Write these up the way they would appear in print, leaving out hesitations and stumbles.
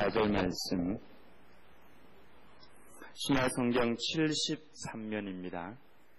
14절 말씀, 신약성경 73면입니다.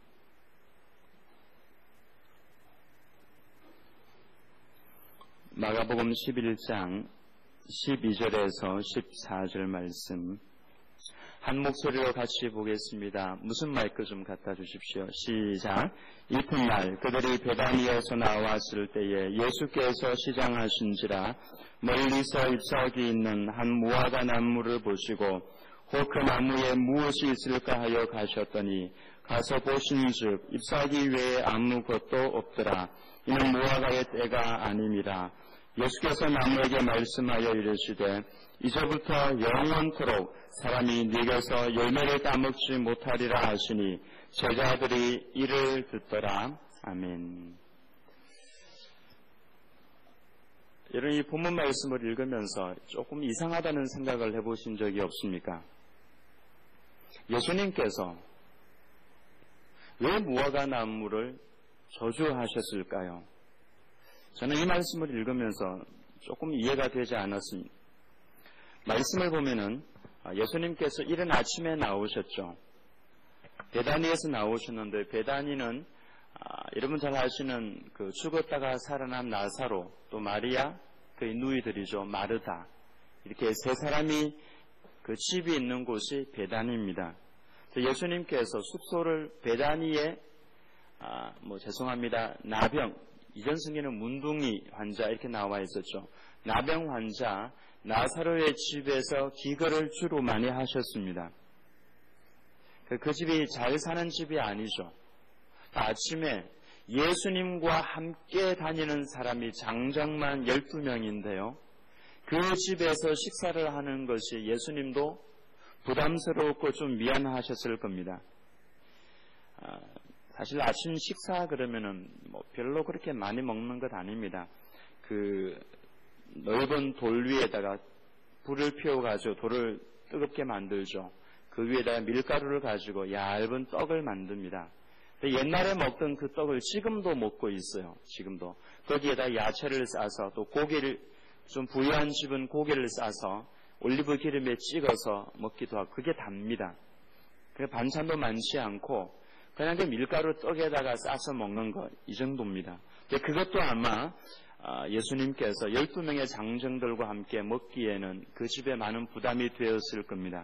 마가복음 11장 12절에서 14절 말씀, 한 목소리로 같이 보겠습니다. 무슨 마이크 좀 갖다 주십시오. 시작. 이튿날 그들이 베다니에서 나왔을 때에 예수께서 시장하신지라 멀리서 잎사귀 있는 한 무화과 나무를 보시고 혹 그 나무에 무엇이 있을까 하여 가셨더니 가서 보신즉 잎사귀 외에 아무것도 없더라. 이는 무화과의 때가 아님이라. 예수께서 나무에게 말씀하여 이르시되 이제부터 영원토록 사람이 네게서 열매를 따먹지 못하리라 하시니 제자들이 이를 듣더라. 아멘. 여러분, 이 본문 말씀을 읽으면서 조금 이상하다는 생각을 해보신 적이 없습니까? 예수님께서 왜 무화과 나무를 저주하셨을까요? 저는 이 말씀을 읽으면서 조금 이해가 되지 않았습니다. 말씀을 보면은 예수님께서 이른 아침에 나오셨죠. 베다니에서 나오셨는데, 베다니는 여러분 잘 아시는 그 죽었다가 살아난 나사로, 또 마리아, 그의 누이들이죠. 마르다. 이렇게 세 사람이 그 집이 있는 곳이 베다니입니다. 예수님께서 숙소를 베다니에 죄송합니다. 나병, 이전 성경에는 문둥이 환자 이렇게 나와 있었죠. 나병 환자 나사로의 집에서 기거를 주로 많이 하셨습니다. 그 집이 잘 사는 집이 아니죠. 아침에 예수님과 함께 다니는 사람이 장정만 12명인데요. 그 집에서 식사를 하는 것이 예수님도 부담스럽고 좀 미안하셨을 겁니다. 사실 아침 식사 그러면은 별로 그렇게 많이 먹는 것 아닙니다. 그 넓은 돌 위에다가 불을 피워가지고 돌을 뜨겁게 만들죠. 그 위에다가 밀가루를 가지고 얇은 떡을 만듭니다. 옛날에 먹던 그 떡을 지금도 먹고 있어요. 지금도. 거기에다 야채를 싸서 또 고기를 좀 부유한 집은 고기를 싸서 올리브 기름에 찍어서 먹기도 하고 그게 답니다. 반찬도 많지 않고 그냥 그 밀가루 떡에다가 싸서 먹는 것, 이 정도입니다. 그것도 아마 예수님께서 12명의 장정들과 함께 먹기에는 그 집에 많은 부담이 되었을 겁니다.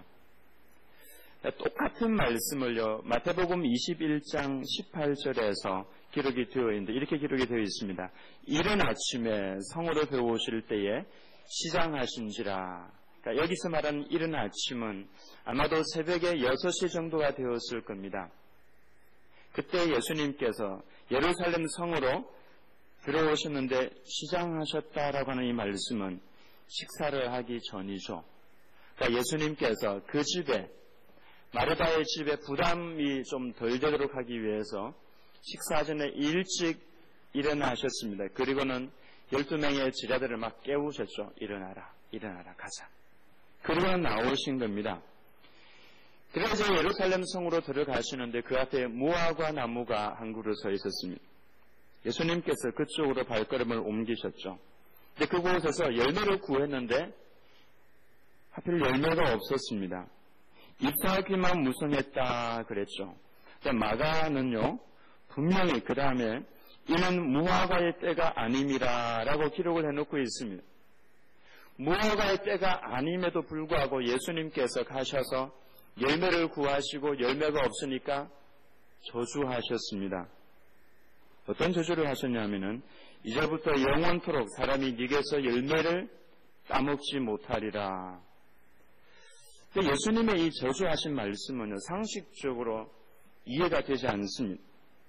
똑같은 말씀을요, 마태복음 21장 18절에서 기록이 되어 있는데 이렇게 기록이 되어 있습니다. 이른 아침에 성으로 들어오실 때에 시장하신지라. 그러니까 여기서 말하는 이른 아침은 아마도 새벽에 6시 정도가 되었을 겁니다. 그때 예수님께서 예루살렘 성으로 들어오셨는데 시장하셨다라고 하는 이 말씀은 식사를 하기 전이죠. 그러니까 예수님께서 그 집에, 마르다의 집에 부담이 좀 덜 되도록 하기 위해서 식사 전에 일찍 일어나셨습니다. 그리고는 12명의 제자들을 막 깨우셨죠. 일어나라, 일어나라, 가자. 그리고는 나오신 겁니다. 그래서 예루살렘 성으로 들어가시는데 그 앞에 무화과 나무가 한 그루 서 있었습니다. 예수님께서 그쪽으로 발걸음을 옮기셨죠. 근데 그곳에서 열매를 구했는데 하필 열매가 없었습니다. 잎사귀만 무성했다 그랬죠. 마가는요, 분명히 그 다음에 이는 무화과의 때가 아님이라 라고 기록을 해놓고 있습니다. 무화과의 때가 아님에도 불구하고 예수님께서 가셔서 열매를 구하시고 열매가 없으니까 저주하셨습니다. 어떤 저주를 하셨냐면은 이제부터 영원토록 사람이 네게서 열매를 따먹지 못하리라. 예수님의 이 저주하신 말씀은 상식적으로 이해가 되지 않습니다.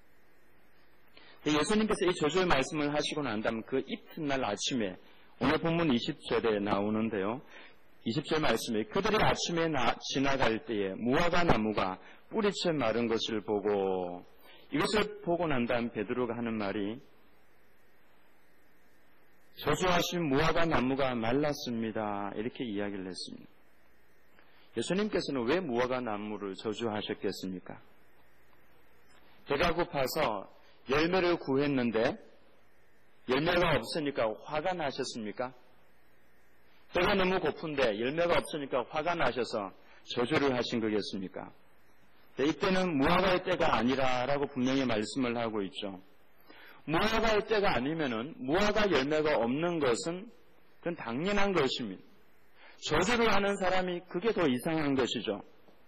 예수님께서 이 저주의 말씀을 하시고 난 다음 그 이튿날 아침에 오늘 본문 20절에 나오는데요. 20절 말씀에 그들이 아침에 지나갈 때에 무화과 나무가 뿌리채 마른 것을 보고, 이것을 보고 난 다음 베드로가 하는 말이 저주하신 무화과 나무가 말랐습니다. 이렇게 이야기를 했습니다. 예수님께서는 왜 무화과 나무를 저주하셨겠습니까? 배가 고파서 열매를 구했는데 열매가 없으니까 화가 나셨습니까? 배가 너무 고픈데 열매가 없으니까 화가 나셔서 저주를 하신 거겠습니까? 이때는 무화과의 때가 아니라라고 분명히 말씀을 하고 있죠. 무화과의 때가 아니면은 무화과 열매가 없는 것은 그건 당연한 것입니다. 저주를 하는 사람이 그게 더 이상한 것이죠.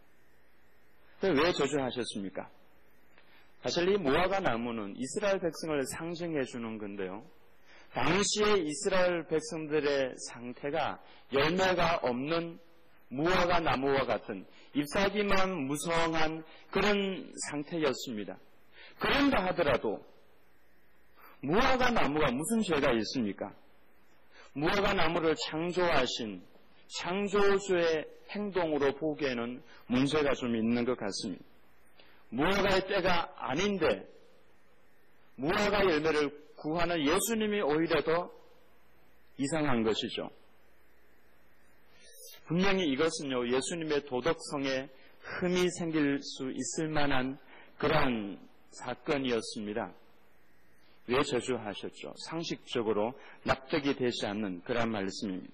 왜 저주하셨습니까? 사실 이 무화과 나무는 이스라엘 백성을 상징해 주는 건데요. 당시에 이스라엘 백성들의 상태가 열매가 없는 무화과 나무와 같은 잎사귀만 무성한 그런 상태였습니다. 그런가 하더라도 무화과 나무가 무슨 죄가 있습니까? 무화과 나무를 창조하신 창조주의 행동으로 보기에는 문제가 좀 있는 것 같습니다. 무화과의 때가 아닌데 무화과 열매를 구하는 예수님이 오히려 더 이상한 것이죠. 분명히 이것은요, 예수님의 도덕성에 흠이 생길 수 있을 만한 그러한 사건이었습니다. 왜 저주하셨죠? 상식적으로 납득이 되지 않는 그런 말씀입니다.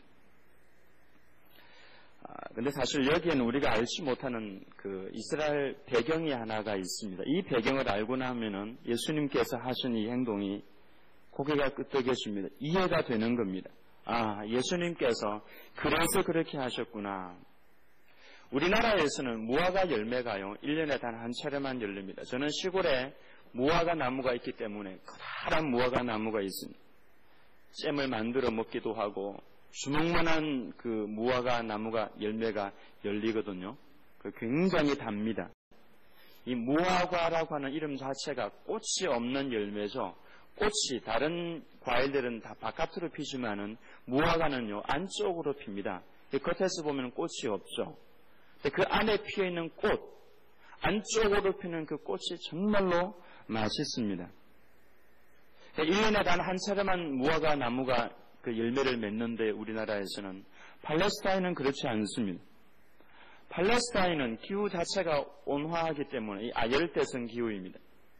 근데 사실 여기에는 우리가 알지 못하는 그 이스라엘 배경이 하나가 있습니다. 이 배경을 알고 나면은 예수님께서 하신 이 행동이 고개가 끄덕여집니다. 이해가 되는 겁니다. 예수님께서 그래서 그렇게 하셨구나. 우리나라에서는 무화과 열매가요, 1년에 단 한 차례만 열립니다. 저는 시골에 무화과 나무가 있기 때문에 커다란 무화과 나무가 있습니다. 잼을 만들어 먹기도 하고 주먹만한 그 무화과 나무가 열매가 열리거든요. 굉장히 답니다. 이 무화과라고 하는 이름 자체가 꽃이 없는 열매죠. 꽃이 다른 과일들은 다 바깥으로 피지만은 무화과는요 안쪽으로 핍니다. 겉에서 보면 꽃이 없죠. 그 안에 피어 있는 꽃, 안쪽으로 피는 그 꽃이 정말로 맛있습니다. 1년에 단 한 차례만 무화과 나무가 그 열매를 맺는데 우리나라에서는 팔레스타인은 그렇지 않습니다. 팔레스타인은 기후 자체가 온화하기 때문에 아열대성 기후입니다.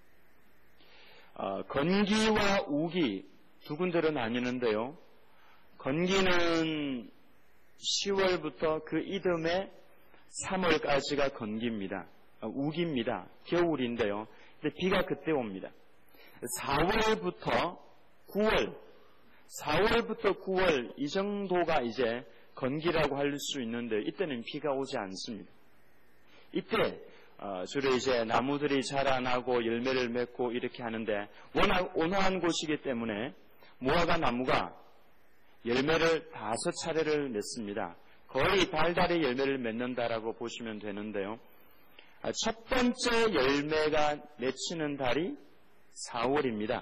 건기와 우기 두 군데로 나뉘는데요. 건기는 10월부터 그 이듬해 3월까지가 건기입니다. 우기입니다. 겨울인데요. 근데 비가 그때 옵니다. 4월부터 9월 이 정도가 이제 건기라고 할 수 있는데 이때는 비가 오지 않습니다. 이때 주로 이제 나무들이 자라나고 열매를 맺고 이렇게 하는데 워낙 온화한 곳이기 때문에 무화과 나무가 열매를 5차례를 맺습니다. 거의 달달이 열매를 맺는다라고 보시면 되는데요. 첫 번째 열매가 맺히는 달이 4월입니다.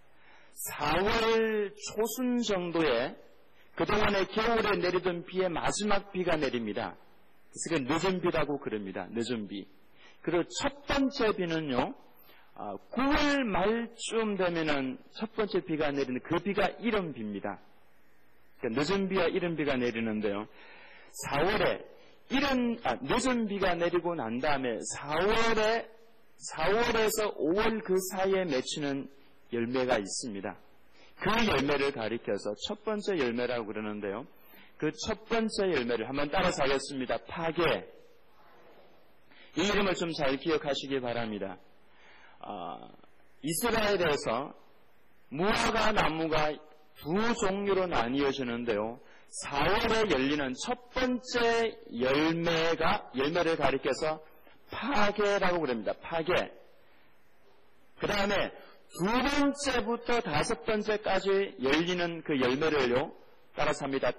4월 초순 정도에 그동안에 겨울에 내리던 비의 마지막 비가 내립니다. 그래서 늦은 비라고 그럽니다. 늦은 비. 그리고 첫 번째 비는요, 9월 말쯤 되면은 첫 번째 비가 내리는 그 비가 이른 비입니다. 그러니까 늦은 비와 이른 비가 내리는데요. 4월에 늦은 비가 내리고 난 다음에 4월에서 5월 그 사이에 맺히는 열매가 있습니다. 그 열매를 가리켜서 첫 번째 열매라고 그러는데요. 그 첫 번째 열매를 한번 따라서 하겠습니다. 파괴. 이 이름을 좀 잘 기억하시기 바랍니다. 이스라엘에서 무화과 나무가 두 종류로 나뉘어지는데요. 4월에 열리는 첫 번째 열매를 가리켜서 파괴라고 그럽니다. 파괴. 그 다음에 두 번째부터 다섯 번째까지 열리는 그 열매를요, 따라서 합니다.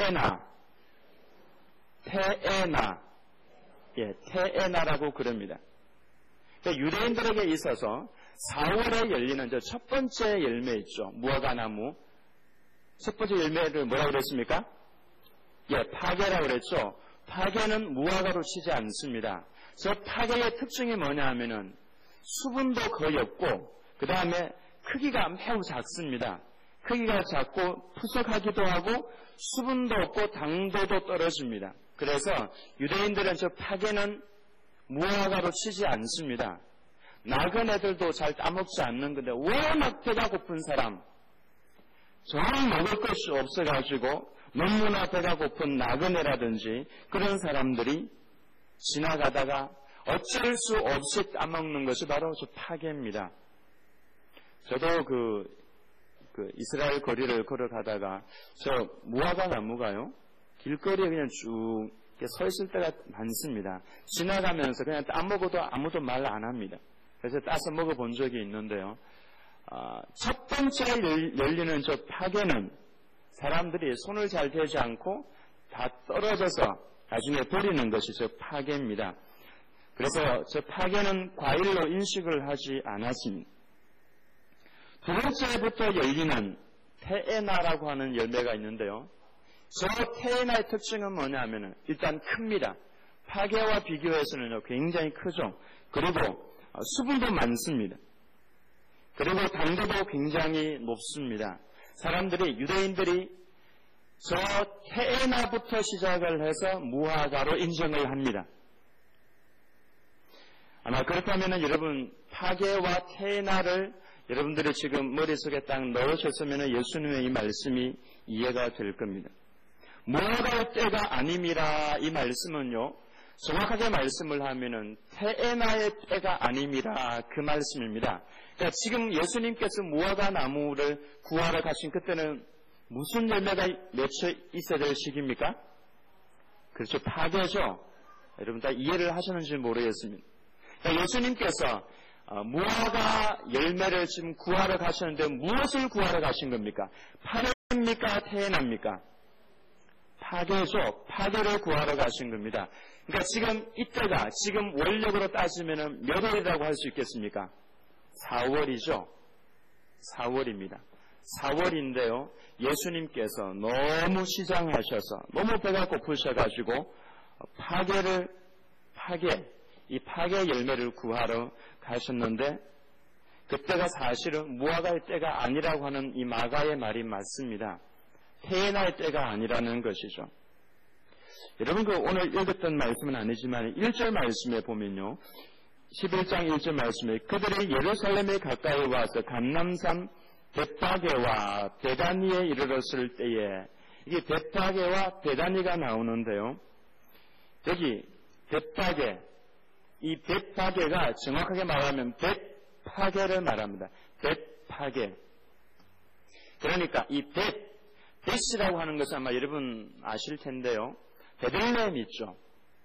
테에나라고 그럽니다. 그러니까 유대인들에게 있어서 4월에 열리는 첫 번째 열매 있죠. 무화과 나무. 첫 번째 열매를 뭐라고 그랬습니까? 파괴라고 그랬죠. 파괴는 무화과로 치지 않습니다. 저 파괴의 특징이 뭐냐 하면은 수분도 거의 없고 그 다음에 크기가 매우 작습니다. 크기가 작고 푸석하기도 하고 수분도 없고 당도도 떨어집니다. 그래서 유대인들은 저 파괴는 무화과로 치지 않습니다. 나은 애들도 잘 따먹지 않는 건데 워낙 배가 고픈 사람, 정말 먹을 것이 없어가지고 너무나 배가 고픈 나그네라든지 그런 사람들이 지나가다가 어쩔 수 없이 따먹는 것이 바로 저 파괴입니다. 저도 그 이스라엘 거리를 걸어가다가 저 무화과 나무가요, 길거리에 그냥 쭉 서 있을 때가 많습니다. 지나가면서 그냥 따먹어도 아무도 말 안 합니다. 그래서 따서 먹어본 적이 있는데요. 첫 번째 열리는 저 파괴는 사람들이 손을 잘 대지 않고 다 떨어져서 나중에 버리는 것이 저 파괴입니다. 그래서 저 파괴는 과일로 인식을 하지 않았습니다. 두 번째부터 열리는 테에나라고 하는 열매가 있는데요. 저 테에나의 특징은 뭐냐면은 일단 큽니다. 파괴와 비교해서는요 굉장히 크죠. 그리고 수분도 많습니다. 그리고 당도도 굉장히 높습니다. 유대인들이 저 테에나부터 시작을 해서 무화과로 인정을 합니다. 아마 그렇다면 여러분 파괴와 테에나를 여러분들이 지금 머릿속에 딱 넣으셨으면 예수님의 이 말씀이 이해가 될 겁니다. 무화과의 때가 아님이라 이 말씀은요, 정확하게 말씀을 하면은 테에나의 때가 아님이라 그 말씀입니다. 그러니까 지금 예수님께서 무화과 나무를 구하러 가신 그때는 무슨 열매가 맺혀 있어야 될 시기입니까? 그렇죠. 파괴죠. 여러분 다 이해를 하셨는지 모르겠습니다. 그러니까 예수님께서 무화과 열매를 지금 구하러 가셨는데 무엇을 구하러 가신 겁니까? 파괴입니까? 테에나입니까? 파괴죠. 파괴를 구하러 가신 겁니다. 그러니까 지금 이때가 지금 원력으로 따지면 몇 월이라고 할 수 있겠습니까? 4월이죠. 4월입니다. 4월인데요. 예수님께서 너무 시장하셔서 너무 배가 고프셔가지고 이 파괴 열매를 구하러 가셨는데 그때가 사실은 무화과의 때가 아니라고 하는 이 마가의 말이 맞습니다. 테에나의 때가 아니라는 것이죠. 여러분 오늘 읽었던 말씀은 아니지만 1절 말씀에 보면요. 11장 1절 말씀에 그들이 예루살렘에 가까이 와서 감람산 벳파게와 베다니에 이르렀을 때에 이게 벳파게와 베다니가 나오는데요. 여기 벳파게, 이 벳파게가 정확하게 말하면 벳파게를 말합니다. 벳파게. 그러니까 이 벳이라고 하는 것은 아마 여러분 아실 텐데요. 베들레헴 있죠.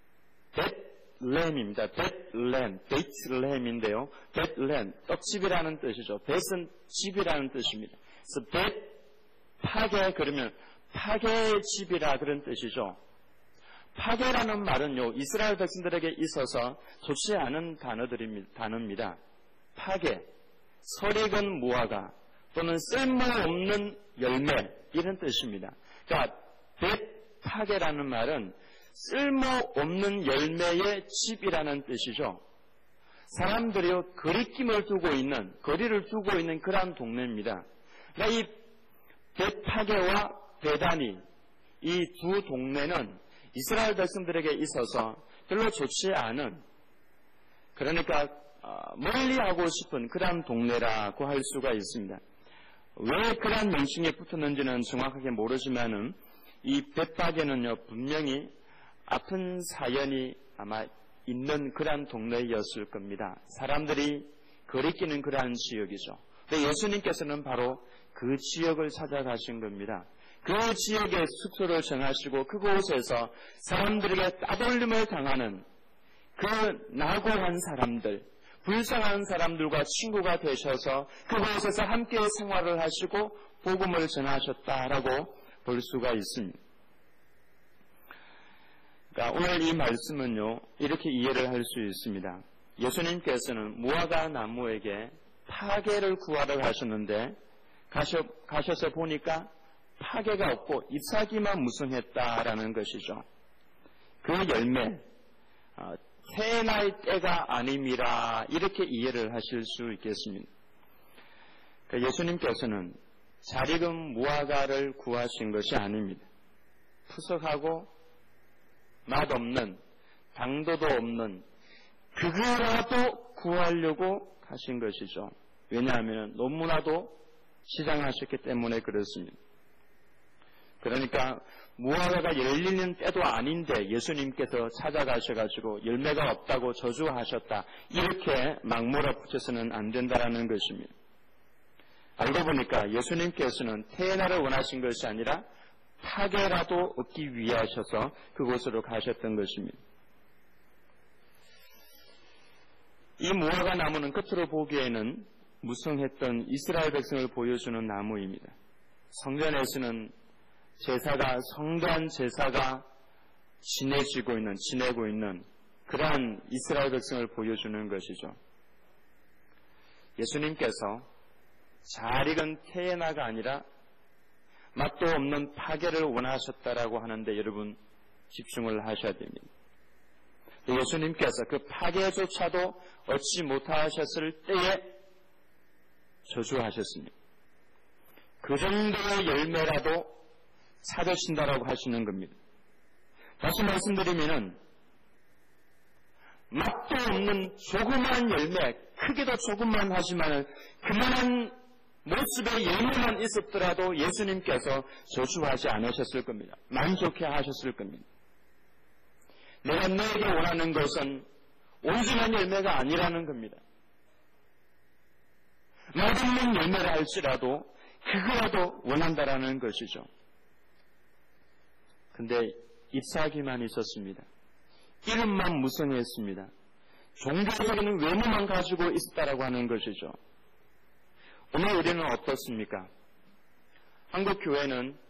벳렘입니다. 베이트렘인데요. 벳렘, 떡집이라는 뜻이죠. 벳은 집이라는 뜻입니다. 그래서 벳파게 그러면 파괴의 집이라 그런 뜻이죠. 파괴라는 말은요, 이스라엘 백성들에게 있어서 좋지 않은 단어입니다. 파괴, 설익은 무화과 또는 쓸모없는 열매 이런 뜻입니다. 그러니까 벳파괴라는 말은 쓸모없는 열매의 집이라는 뜻이죠. 사람들이요 거리를 두고 있는 그러한 동네입니다. 그러니까 이 벳파게와 베다니 이 두 동네는 이스라엘 백성들에게 있어서 별로 좋지 않은, 그러니까 멀리하고 싶은 그러한 동네라고 할 수가 있습니다. 왜 그러한 명칭이 붙었는지는 정확하게 모르지만은 이 벳파게는요 분명히 아픈 사연이 아마 있는 그러한 동네였을 겁니다. 사람들이 거리끼는 그러한 지역이죠. 근데 예수님께서는 바로 그 지역을 찾아가신 겁니다. 그 지역에 숙소를 정하시고 그곳에서 사람들에게 따돌림을 당하는 그 낙오한 사람들, 불쌍한 사람들과 친구가 되셔서 그곳에서 함께 생활을 하시고 복음을 전하셨다라고 볼 수가 있습니다. 그러니까 오늘 이 말씀은요 이렇게 이해를 할 수 있습니다. 예수님께서는 무화과 나무에게 파괴를 구하러 가셨는데 가셔서 보니까 파괴가 없고 잎사귀만 무성했다라는 것이죠. 그 열매, 테에나의 때가 아님이라 이렇게 이해를 하실 수 있겠습니다. 그러니까 예수님께서는 잘 익은 무화과를 구하신 것이 아닙니다. 푸석하고 맛없는, 당도도 없는 그거라도 구하려고 하신 것이죠. 왜냐하면 너무나도 시장하셨기 때문에 그렇습니다. 그러니까 무화과가 열리는 때도 아닌데 예수님께서 찾아가셔가지고 열매가 없다고 저주하셨다. 이렇게 막 몰아붙여서는 안 된다라는 것입니다. 알고 보니까 예수님께서는 태어나를 원하신 것이 아니라 파괴라도 얻기 위하셔서 그곳으로 가셨던 것입니다. 이 무화과 나무는 겉으로 보기에는 무성했던 이스라엘 백성을 보여주는 나무입니다. 성전에서는 성대한 제사가 지내고 있는 그러한 이스라엘 백성을 보여주는 것이죠. 예수님께서 잘 익은 태에나가 아니라 맛도 없는 파괴를 원하셨다라고 하는데 여러분 집중을 하셔야 됩니다. 예수님께서 그 파괴조차도 얻지 못하셨을 때에 저주하셨습니다. 그 정도의 열매라도 찾으신다라고 하시는 겁니다. 다시 말씀드리면은 맛도 없는 조그만 열매, 크기도 조금만 하지만 그만한 모습의 열매만 있었더라도 예수님께서 저주하지 않으셨을 겁니다. 만족해 하셨을 겁니다. 내가 너에게 원하는 것은 온전한 열매가 아니라는 겁니다. 맛없는 열매를 할지라도 그거라도 원한다라는 것이죠. 근데 잎사귀만 있었습니다. 이름만 무성했습니다. 종교적인 외모만 가지고 있었다라고 하는 것이죠. 오늘 우리는 어떻습니까? 한국 교회는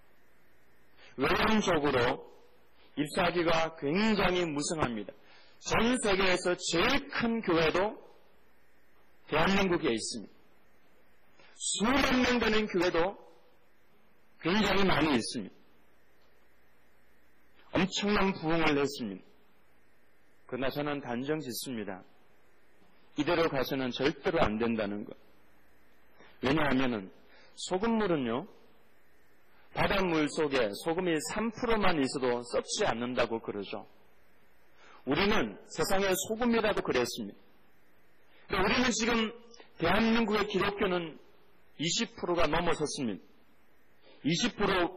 외형적으로 잎사귀가 굉장히 무성합니다. 전 세계에서 제일 큰 교회도 대한민국에 있습니다. 수만 명 되는 교회도 굉장히 많이 있습니다. 엄청난 부흥을 했습니다. 그러나 저는 단정 짓습니다. 이대로 가서는 절대로 안 된다는 것. 왜냐하면 소금물은요, 바닷물 속에 소금이 3%만 있어도 썩지 않는다고 그러죠. 우리는 세상의 소금이라도 그랬습니다. 우리는 지금 대한민국의 기독교는 20%가 넘어섰습니다. 20%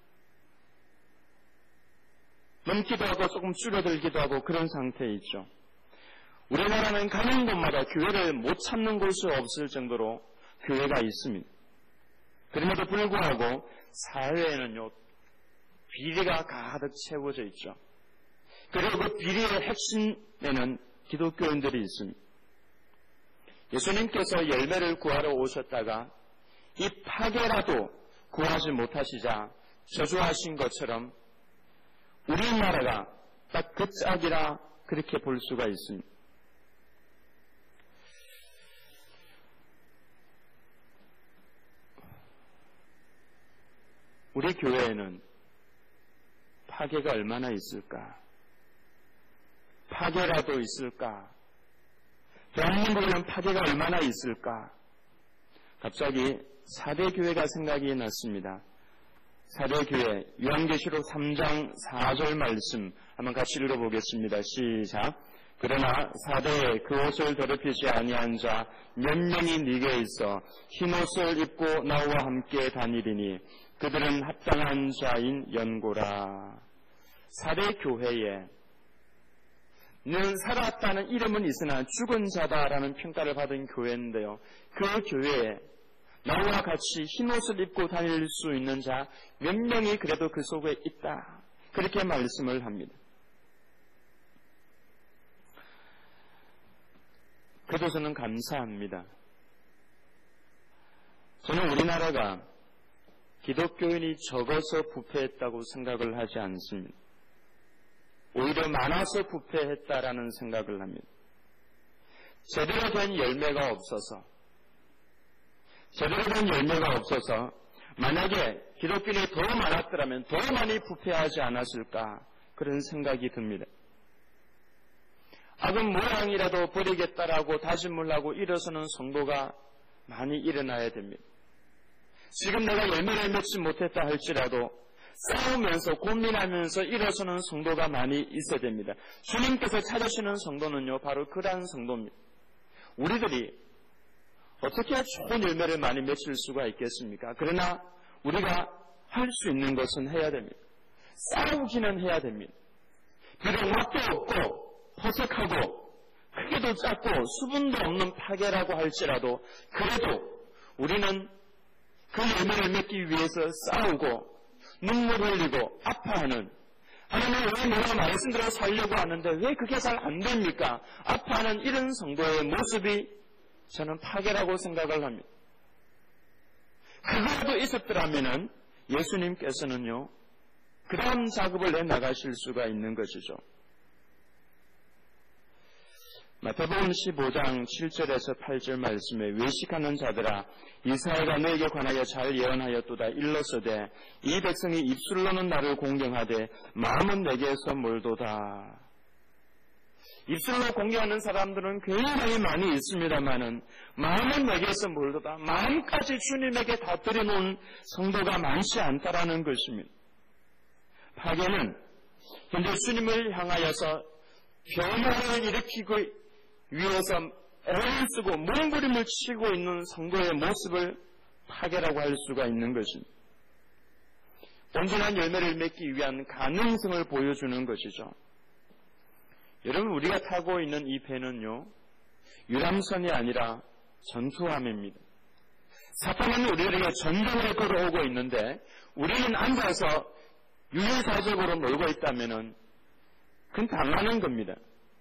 넘기도 하고 조금 줄어들기도 하고 그런 상태에 있죠. 우리나라는 가는 곳마다 교회를 못 찾는 곳이 없을 정도로 교회가 있습니다. 그럼에도 불구하고 사회에는요, 비리가 가득 채워져 있죠. 그리고 그 비리의 핵심에는 기독교인들이 있습니다. 예수님께서 열매를 구하러 오셨다가 이 파괴라도 구하지 못하시자 저주하신 것처럼 우리나라가 딱 그 짝이라 그렇게 볼 수가 있습니다. 우리 교회에는 파괴가 얼마나 있을까? 파괴라도 있을까? 대한민국에는 파괴가 얼마나 있을까? 갑자기 4대 교회가 생각이 났습니다. 4대 교회 요한계시록 3장 4절 말씀 한번 같이 읽어보겠습니다. 시작. 그러나 4대에 그 옷을 더럽히지 아니한 자 몇 명이 네게 있어 흰 옷을 입고 나와 함께 다니리니 그들은 합당한 자인 연고라. 4대 교회에 는 살아왔다는 이름은 있으나 죽은 자다라는 평가를 받은 교회인데요. 그 교회에 나와 같이 흰 옷을 입고 다닐 수 있는 자 몇 명이 그래도 그 속에 있다. 그렇게 말씀을 합니다. 그래도 저는 감사합니다. 저는 우리나라가 기독교인이 적어서 부패했다고 생각을 하지 않습니다. 오히려 많아서 부패했다라는 생각을 합니다. 제대로 된 열매가 없어서 만약에 기독교인이 더 많았더라면 더 많이 부패하지 않았을까 그런 생각이 듭니다. 악은 모양이라도 버리겠다라고 다짐을 하고 일어서는 성도가 많이 일어나야 됩니다. 지금 내가 열매를 맺지 못했다 할지라도 싸우면서 고민하면서 일어서는 성도가 많이 있어야 됩니다. 주님께서 찾으시는 성도는요, 바로 그러한 성도입니다. 우리들이 어떻게 좋은 열매를 많이 맺을 수가 있겠습니까? 그러나 우리가 할 수 있는 것은 해야 됩니다. 싸우기는 해야 됩니다. 비록 맛도 없고 퍼석하고 크기도 작고 수분도 없는 파괴라고 할지라도 그래도 우리는 그 열매를 맺기 위해서 싸우고 눈물 흘리고 아파하는, 하나님 왜 내가 말씀대로 살려고 하는데 왜 그게 잘 안 됩니까? 아파하는 이런 성도의 모습이 저는 파괴라고 생각을 합니다. 그거라도 있었더라면 예수님께서는요, 그 다음 작업을 내나가실 수가 있는 것이죠. 마태복음 15장 7절에서 8절 말씀에 외식하는 자들아 이사야가 너에게 관하여 잘 예언하였도다. 일러서되 이 백성이 입술로는 나를 공경하되 마음은 내게서 멀도다. 입술로 공경하는 사람들은 굉장히 많이 있습니다마는 마음은 내게서 멀도다. 마음까지 주님에게 다 드려놓은 성도가 많지 않다라는 것입니다. 파괴는 현재 주님을 향하여서 변화를 일으키고 위해서 애를 쓰고 몸부림을 치고 있는 성도의 모습을 파괴라고 할 수가 있는 것입니다. 온전한 열매를 맺기 위한 가능성을 보여주는 것이죠. 여러분, 우리가 타고 있는 이 배는요, 유람선이 아니라 전투함입니다. 사탄은 우리에게 전쟁을 걸어오고 있는데 우리는 앉아서 유유자적으로 놀고 있다면 그건 당하는 겁니다.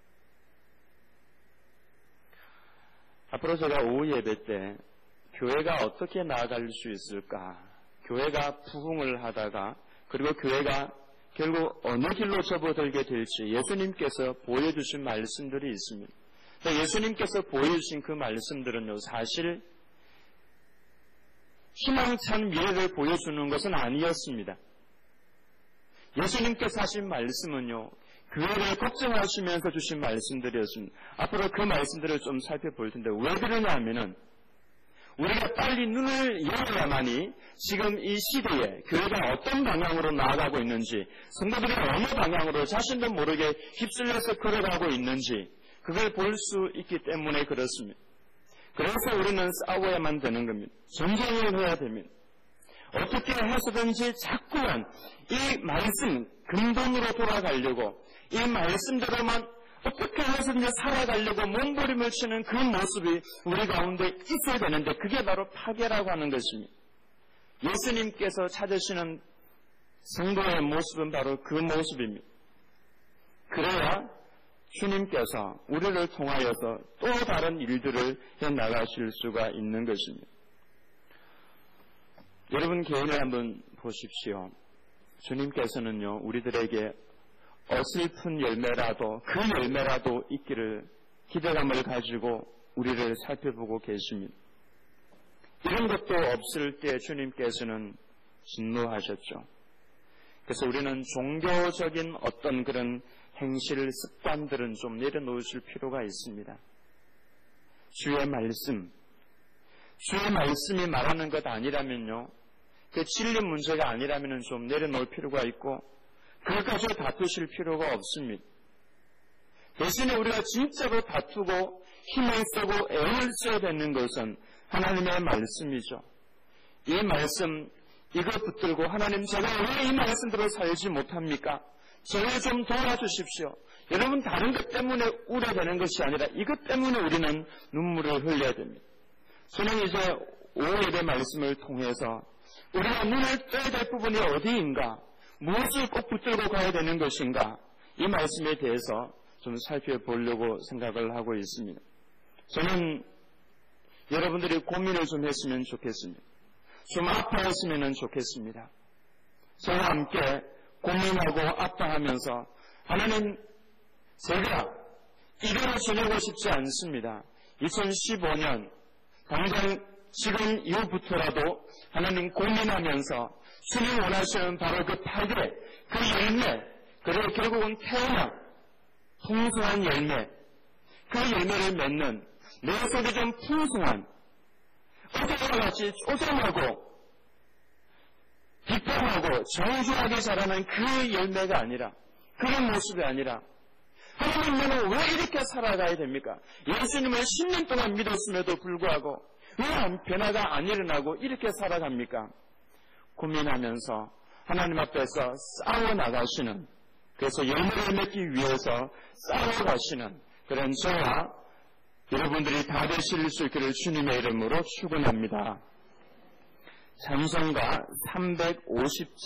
앞으로 제가 오후 예배 때 교회가 어떻게 나아갈 수 있을까? 교회가 부흥을 하다가 그리고 교회가 결국 어느 길로 접어들게 될지 예수님께서 보여주신 말씀들이 있습니다. 예수님께서 보여주신 그 말씀들은요, 사실 희망찬 미래를 보여주는 것은 아니었습니다. 예수님께서 하신 말씀은요, 교회를 걱정하시면서 주신 말씀들이었습니다. 앞으로 그 말씀들을 좀 살펴볼 텐데 왜 그러냐 하면은 우리가 빨리 눈을 열어야만이 지금 이 시대에 교회가 어떤 방향으로 나아가고 있는지, 성도들이 어느 방향으로 자신도 모르게 휩쓸려서 걸어가고 있는지 그걸 볼 수 있기 때문에 그렇습니다. 그래서 우리는 싸워야만 되는 겁니다. 전쟁을 해야 됩니다. 어떻게 해서든지 자꾸만 이 말씀, 근본으로 돌아가려고 이 말씀대로만 어떻게 해서든지 살아가려고 몸부림을 치는 그 모습이 우리 가운데 있어야 되는데 그게 바로 파괴라고 하는 것입니다. 예수님께서 찾으시는 성도의 모습은 바로 그 모습입니다. 그래야 주님께서 우리를 통하여서 또 다른 일들을 해나가실 수가 있는 것입니다. 여러분 개인을 한번 보십시오. 주님께서는요, 우리들에게 어슬픈 열매라도 그 열매라도 있기를 기대감을 가지고 우리를 살펴보고 계십니다. 이런 것도 없을 때 주님께서는 진노하셨죠. 그래서 우리는 종교적인 어떤 그런 행실, 습관들은 좀 내려놓으실 필요가 있습니다. 주의 말씀이 말하는 것 아니라면요, 그 진리 문제가 아니라면 좀 내려놓을 필요가 있고 그걸 가지고 다투실 필요가 없습니다. 대신에 우리가 진짜로 다투고 힘을 쓰고 애를 써야 되는 것은 하나님의 말씀이죠. 이 말씀, 이거 붙들고 하나님 제가 왜 이 말씀대로 살지 못합니까? 저를 좀 도와주십시오. 여러분 다른 것 때문에 우려되는 것이 아니라 이것 때문에 우리는 눈물을 흘려야 됩니다. 저는 이제 오후 예배 말씀을 통해서 우리가 눈을 떠야 될 부분이 어디인가? 무엇을 꼭 붙들고 가야 되는 것인가? 이 말씀에 대해서 좀 살펴보려고 생각을 하고 있습니다. 저는 여러분들이 고민을 좀 했으면 좋겠습니다. 좀 아파했으면 좋겠습니다. 저와 함께 고민하고 아파하면서 하나님, 제가 이대로 지내고 싶지 않습니다. 2015년 당장 지금 이후부터라도 하나님 고민하면서 주님 원하시는 바로 그 파괴, 그 열매, 그리고 결국은 태어나 풍성한 열매, 그 열매를 맺는 내 속에 좀 풍성한 어제와 같이 쪼잔하고 비판하고 정중하게 자라는 그 열매가 아니라, 그런 모습이 아니라 하나님, 나는 왜 이렇게 살아가야 됩니까? 예수님을 10년 동안 믿었음에도 불구하고 왜 변화가 안 일어나고 이렇게 살아갑니까? 고민하면서 하나님 앞에서 싸워 나가시는, 그래서 열매를 맺기 위해서 싸워가시는 그런 저와 여러분들이 다 되실 수 있기를 주님의 이름으로 축원합니다. 찬송가 350